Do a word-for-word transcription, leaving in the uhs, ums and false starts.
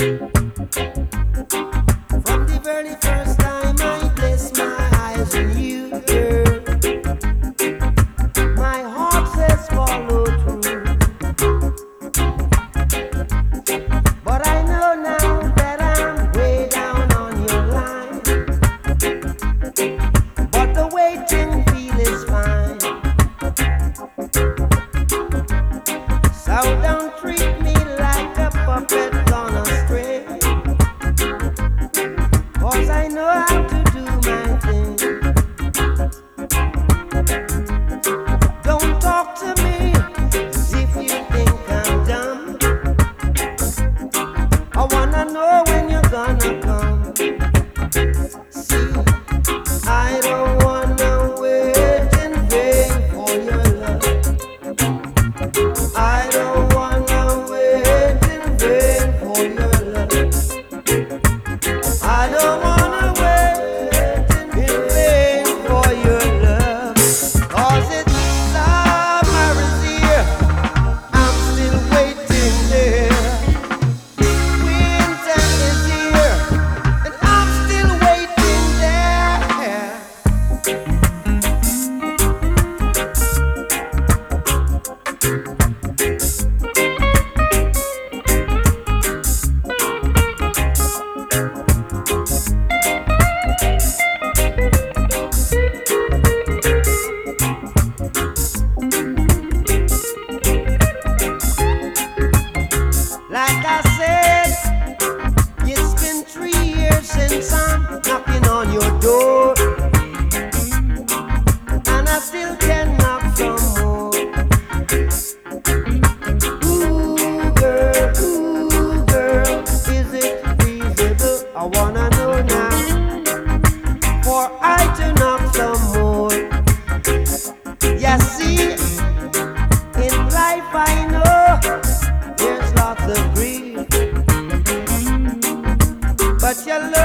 From the very first time I placed my eyes on you, girl, my heart says follow through. But I know now that I'm way down on your line. But the waiting feel is fine. So don't treat me like a puppet on a string. 'Cause I know how to do my thing. Don't talk to me as if you think I'm dumb. I wanna know when you're gonna come. See, I don't wanna wait in vain for your love. I don't wanna wait in vain for your love. I don't wanna wait in vain for your love. 'Cause it's summer is here, I'm still waiting there. Winter is here, and I'm still waiting there. Like I said, it's been three years since I'm knocking on your door, and I still can knock some more. Ooh, girl, ooh, girl, is it feasible? I wanna know now, for I to knock some more. You see, in life I know there's lots of grief, but your love